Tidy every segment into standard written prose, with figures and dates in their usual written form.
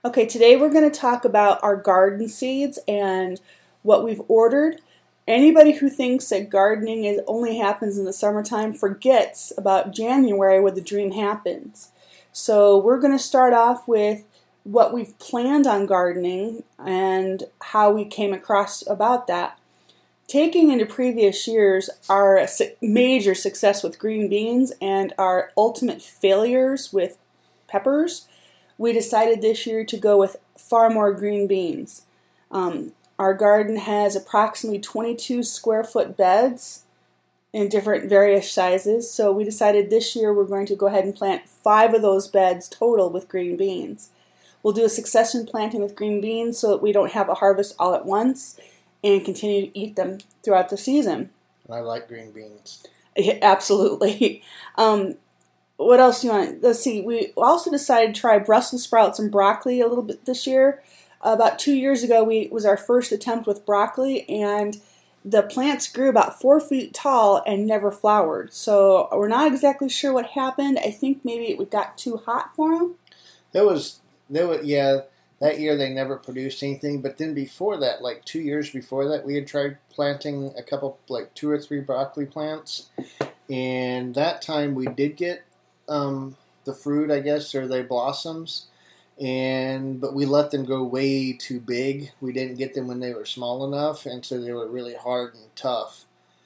Okay, today we're going to talk about our garden seeds and what we've ordered. Anybody who thinks that only happens in the summertime forgets about January when the dream happens. So we're going to start off with what we've planned on gardening and how we came across about that. Taking into previous years our major success with green beans and our ultimate failures with peppers, we decided this year to go with far more green beans. Our garden has approximately 22 square foot beds in different various sizes, so we decided this year we're going to go ahead and plant 5 of those beds total with green beans. We'll do a succession planting with green beans so that we don't have a harvest all at once and continue to eat them throughout the season. I like green beans. Yeah, absolutely. What else do you want? Let's see. We also decided to try Brussels sprouts and broccoli a little bit this year. About 2 years ago, was our first attempt with broccoli, and the plants grew about 4 feet tall and never flowered. So we're not exactly sure what happened. I think maybe it got too hot for them. That year they never produced anything. But then before that, like 2 years before that, we had tried planting a couple, like 2 or 3 broccoli plants, and that time we did get the fruit, I guess, or their blossoms, but we let them go way too big. We didn't get them when they were small enough, and so they were really hard and tough,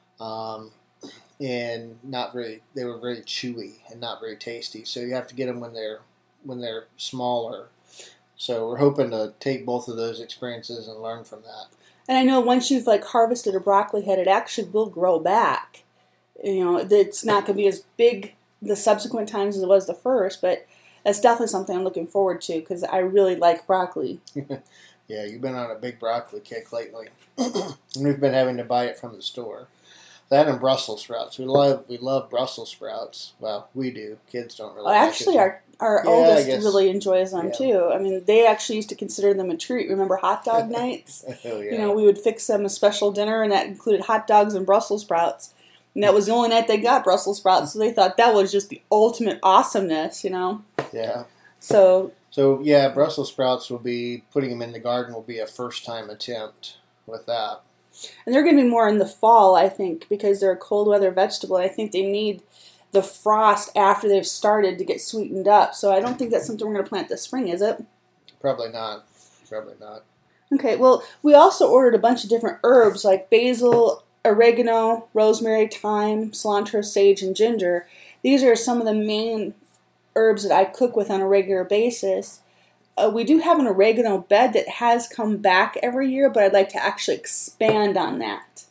and not very. They were very chewy and not very tasty. So you have to get them when they're smaller. So we're hoping to take both of those experiences and learn from that. And I know once you've harvested a broccoli head, it actually will grow back. It's not going to be as big the subsequent times as it was the first, but that's definitely something I'm looking forward to because I really like broccoli. Yeah, you've been on a big broccoli kick lately. We've been having to buy it from the store. That and Brussels sprouts. We love Brussels sprouts. Well, we do. Kids don't really. Actually, our oldest really enjoys them too. I mean, they actually used to consider them a treat. Remember hot dog nights? Oh, yeah. We would fix them a special dinner, and that included hot dogs and Brussels sprouts. And that was the only night they got Brussels sprouts, so they thought that was just the ultimate awesomeness, Yeah. So yeah, Brussels sprouts putting them in the garden will be a first-time attempt with that. And they're going to be more in the fall, I think, because they're a cold weather vegetable. I think they need the frost after they've started to get sweetened up. So I don't think that's something we're going to plant this spring, is it? Probably not. Okay, well, we also ordered a bunch of different herbs like basil, oregano, rosemary, thyme, cilantro, sage, and ginger. These are some of the main herbs that I cook with on a regular basis. We do have an oregano bed that has come back every year, but I'd like to actually expand on that.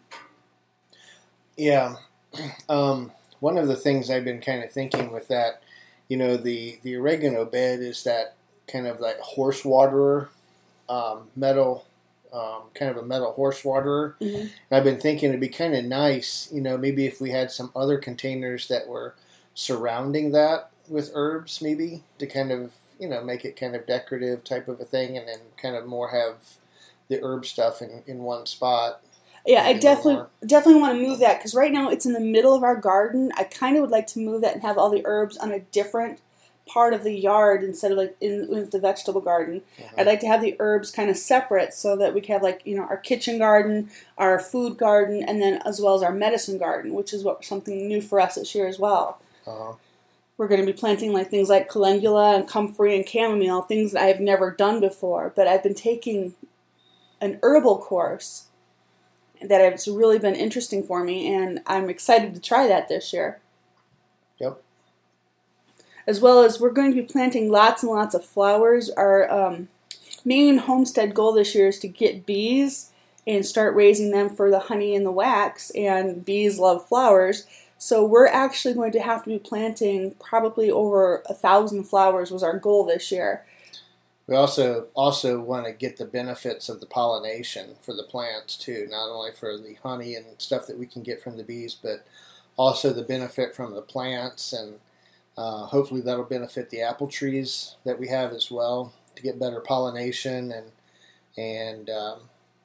Yeah. One of the things I've been kind of thinking with that, the oregano bed is that kind of like horse waterer, metal, kind of a metal horse waterer. Mm-hmm. And I've been thinking it'd be kind of nice, maybe if we had some other containers that were surrounding that with herbs, maybe to kind of, make it kind of decorative type of a thing, and then kind of more have the herb stuff in one spot. Yeah, I definitely want to move that because right now it's in the middle of our garden. I kind of would like to move that and have all the herbs on a different part of the yard instead of in the vegetable garden. Uh-huh. I'd like to have the herbs kind of separate so that we can have our kitchen garden, our food garden, and then as well as our medicine garden, which is something new for us this year as well. Uh-huh. We're going to be planting things like calendula and comfrey and chamomile, things that I've never done before. But I've been taking an herbal course that has really been interesting for me, and I'm excited to try that this year. Yep. As well as we're going to be planting lots and lots of flowers. Our main homestead goal this year is to get bees and start raising them for the honey and the wax, and bees love flowers. So we're actually going to have to be planting probably over 1,000 flowers was our goal this year. We also want to get the benefits of the pollination for the plants too, not only for the honey and stuff that we can get from the bees, but also the benefit from the plants, and hopefully that'll benefit the apple trees that we have as well to get better pollination and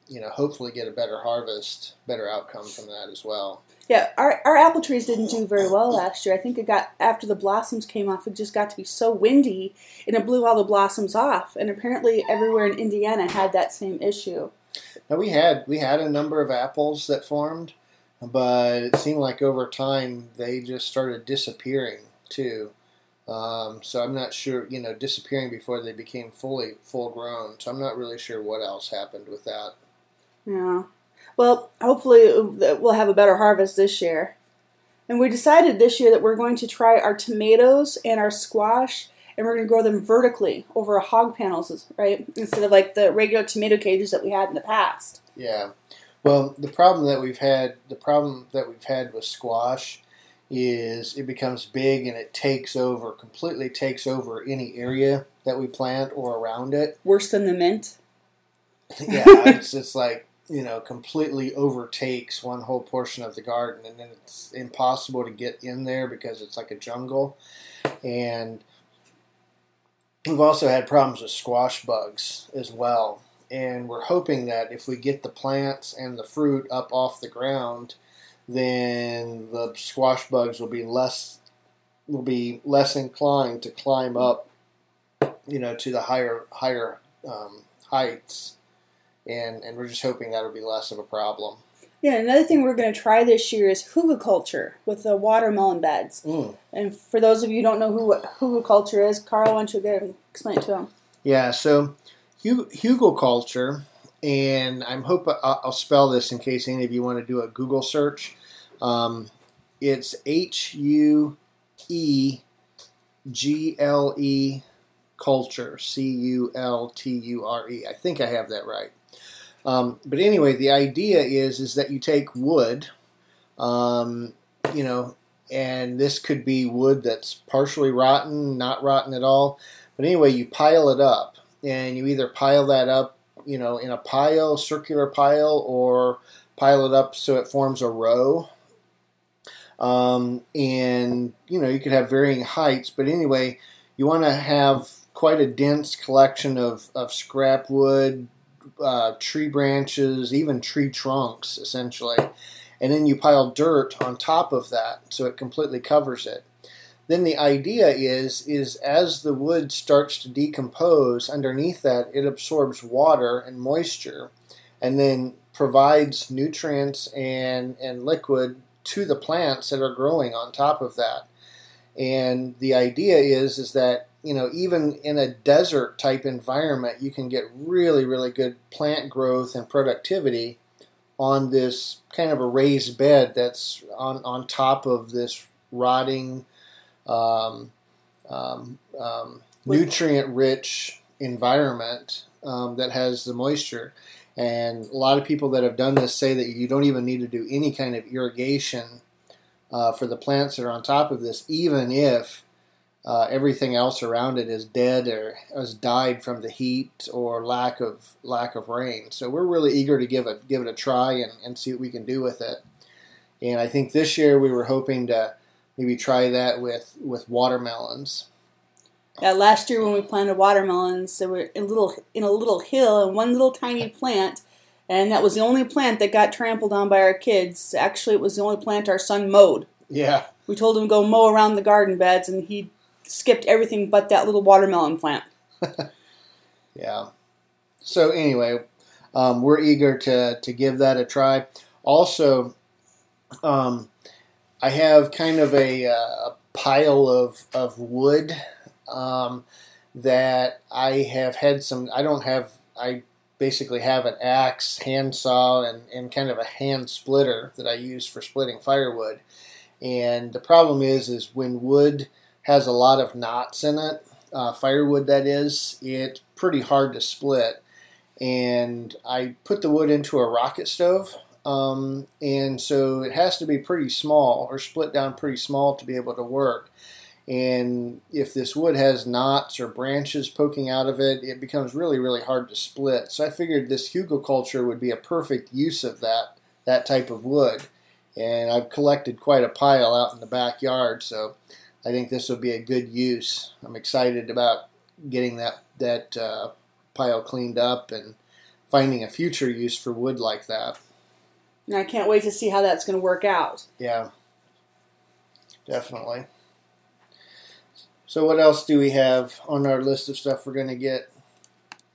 hopefully get a better harvest, better outcome from that as well. Yeah, our apple trees didn't do very well last year. I think it got, after the blossoms came off, it just got to be so windy, and it blew all the blossoms off. And apparently everywhere in Indiana had that same issue. Now we had a number of apples that formed, but it seemed like over time they just started disappearing too. So I'm not sure, disappearing before they became full grown. So I'm not really sure what else happened with that. Yeah. Well, hopefully we'll have a better harvest this year. And we decided this year that we're going to try our tomatoes and our squash, and we're going to grow them vertically over hog panels, right? Instead of like the regular tomato cages that we had in the past. Yeah. Well, the problem that we've had with squash is it becomes big and it completely takes over any area that we plant or around it. Worse than the mint. Yeah, it's just like, completely overtakes one whole portion of the garden, and then it's impossible to get in there because it's like a jungle. And we've also had problems with squash bugs as well. And we're hoping that if we get the plants and the fruit up off the ground, then the squash bugs will be less inclined to climb up, to the higher heights. And we're just hoping that'll be less of a problem. Yeah, another thing we're going to try this year is hugelkultur with the watermelon beds. And for those of you who don't know what hugelkultur is, Carl, why don't you go and explain it to them? Yeah, so hugelkultur, and I'll spell this in case any of you want to do a Google search. It's Huegle culture, Culture. I think I have that right. But anyway, the idea is that you take wood, and this could be wood that's partially rotten, not rotten at all. But anyway, you pile it up, and you either pile that up, in a circular pile, or pile it up so it forms a row. And, you could have varying heights, but anyway, you want to have quite a dense collection of scrap wood, tree branches, even tree trunks, essentially. And then you pile dirt on top of that so it completely covers it. Then the idea is as the wood starts to decompose underneath that, it absorbs water and moisture and then provides nutrients and liquid to the plants that are growing on top of that. And the idea is that, even in a desert type environment, you can get really, really good plant growth and productivity on this kind of a raised bed that's on top of this rotting, nutrient-rich environment that has the moisture. And a lot of people that have done this say that you don't even need to do any kind of irrigation for the plants that are on top of this, even if everything else around it is dead or has died from the heat or lack of rain. So we're really eager to give it a try and see what we can do with it. And I think this year we were hoping to maybe try that with watermelons. Yeah, last year when we planted watermelons, they were in a little hill and one little tiny plant, and that was the only plant that got trampled on by our kids. Actually, it was the only plant our son mowed. Yeah. We told him to go mow around the garden beds, and he skipped everything but that little watermelon plant. Yeah. So anyway, we're eager to give that a try. Also, I have kind of a pile of wood that I have had some. I basically have an axe, handsaw, and kind of a hand splitter that I use for splitting firewood. And the problem is when wood has a lot of knots in it, firewood that is, it's pretty hard to split. And I put the wood into a rocket stove, and so it has to be pretty small or split down pretty small to be able to work. And if this wood has knots or branches poking out of it, it becomes really, really hard to split. So I figured this hugelkultur would be a perfect use of that type of wood. And I've collected quite a pile out in the backyard, so I think this will be a good use. I'm excited about getting that pile cleaned up and finding a future use for wood like that. And I can't wait to see how that's going to work out. Yeah, definitely. So what else do we have on our list of stuff we're going to get?